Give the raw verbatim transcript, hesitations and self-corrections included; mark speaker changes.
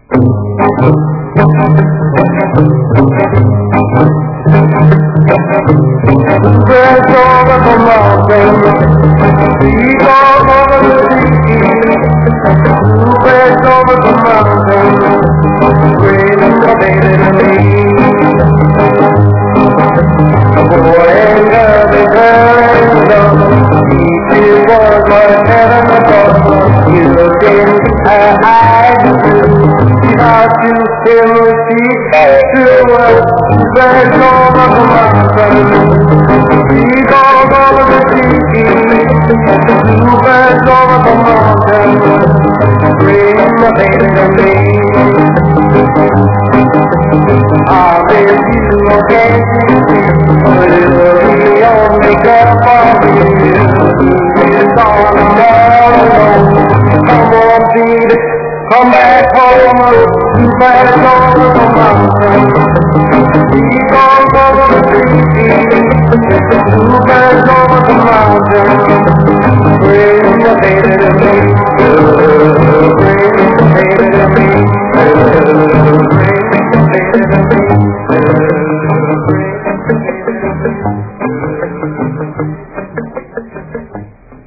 Speaker 1: Bluebirds over the mountain, seagulls over the sea. Bluebirds over the mountain, bring the baby to me. The boy and girl, they fell in love. It was like heaven above. You looked in her eyes and knew how to feel the sea. True words, bluebirds over the mountain. Seagulls over the sea, bluebirds over the mountain, bring the baby to me. I'll miss you, okay? Will you only care for me? It's all down alone. Come on, baby, come back home. Bluebirds over the mountain, seagulls